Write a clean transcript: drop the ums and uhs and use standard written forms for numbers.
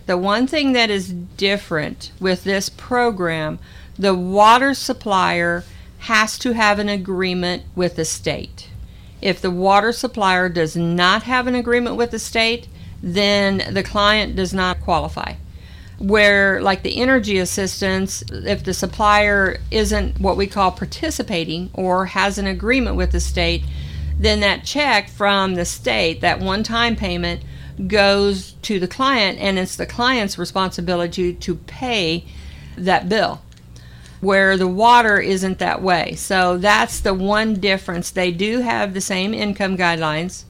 The one thing that is different with this program, the water supplier has to have an agreement with the state. If the water supplier does not have an agreement with the state, then the client does not qualify. Where, like the energy assistance, if the supplier isn't what we call participating or has an agreement with the state, then that check from the state, that one-time payment, goes to the client, and it's the client's responsibility to pay that bill. Where the water isn't that way. So that's the one difference. They do have the same income guidelines.